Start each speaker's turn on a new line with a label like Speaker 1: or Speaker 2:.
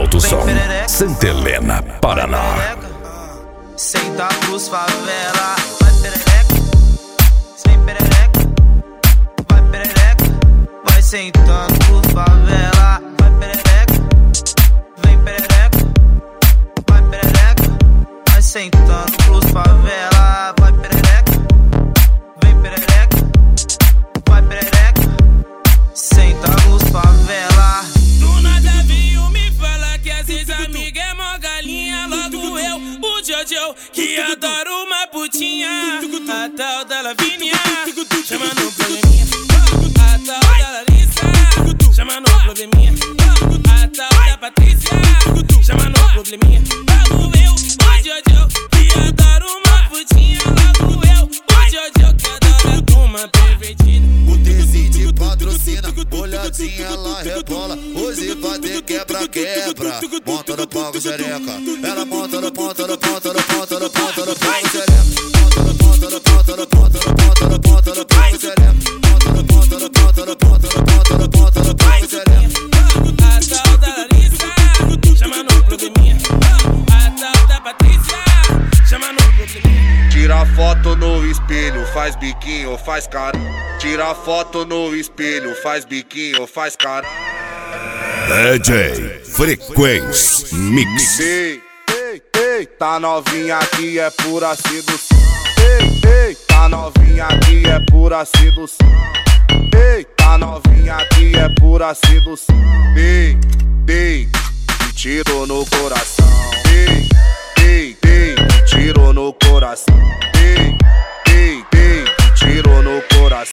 Speaker 1: Alto Som, Santa Helena, Paraná.
Speaker 2: Senta pros favela, vai perereca, sem perereca, vai perereca, vai sentando pro favela, vai perereca, vem perereca, vai perereca, vai sentando pros favela, vai perereca, vem perereca, vai perereca, senta pros favela.
Speaker 3: Do nada veio me falar que às vezes amiga é mó galinha, logo eu, o Jojo, que adoro uma putinha, a tal da Lavínia, chama no probleminha, a tal da Larissa, chama no probleminha, a tal da Patrícia, chama no probleminha, logo eu, o Jojo, que adoro uma putinha, logo eu, o Jojo, que adora uma pervertida.
Speaker 4: O Decide patrocina, olhadinha ela rebola, hoje vai ter quebra-quebra, monta no palco xereca, ela monta no ponta no ponta no ponta no ponta no palco xereca, monta no ponta no ponta no ponta no ponta no ponta no palco xereca, monta no ponta no ponta no ponta no ponta no ponta no palco xereca.
Speaker 3: A tal da Larissa, chama no probleminha, a tal da Patrícia, chama no probleminha.
Speaker 4: Tira foto no espelho, faz biquinho, faz cara. Tira foto no espelho, faz biquinho, faz cara.
Speaker 1: DJ Frequência Mix.
Speaker 4: Ei, ei, ei, tá novinha aqui é pura sedução. Ei, ei, tá novinha aqui é pura sedução. Ei, tá novinha aqui é pura sedução. Ei, ei, tiro no coração. Ei, ei, ei, tiro no coração. Ei, ei, ei, tiro no coração.